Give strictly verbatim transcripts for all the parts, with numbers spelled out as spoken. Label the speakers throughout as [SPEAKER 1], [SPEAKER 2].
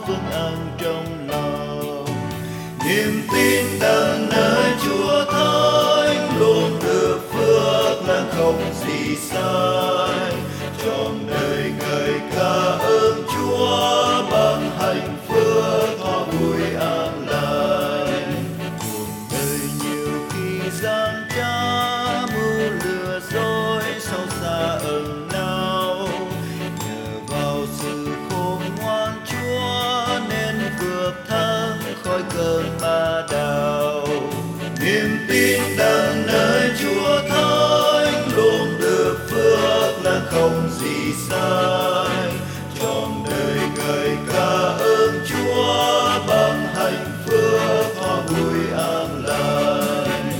[SPEAKER 1] vững an trong lòng. Niềm tin đấng nơi Chúa Thánh luôn được phước là không gì sai. Trong đời ngợi ca ơn Chúa bằng hạnh phúc thọ vui an lành. Cuộc đời nhiều khi gian trá mưu lừa dối sâu xa ẩn náu, nhờ vào sự khôn ngoan Chúa nên vượt thắng khỏi cơn ma đạo. Niềm tin đấng nơi Chúa Thánh luôn được phước là không gì sai. Trong đời ngợi ca ơn Chúa bằng hạnh phúc thọ vui an lành.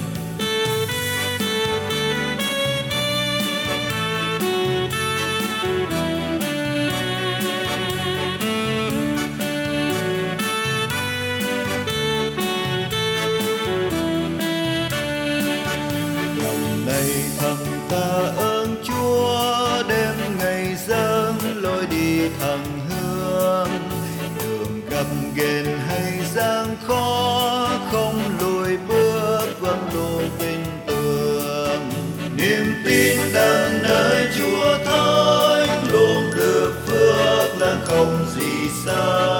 [SPEAKER 1] Lòng này thầm ta ơn Chúa, đêm ngày dâng lối đi thẳng hướng. Đường gập ghềnh hay gian khó, không lùi bước vẫn luôn tin tưởng. Niềm tin đấng nơi Chúa Thánh luôn được phước là không gì sai.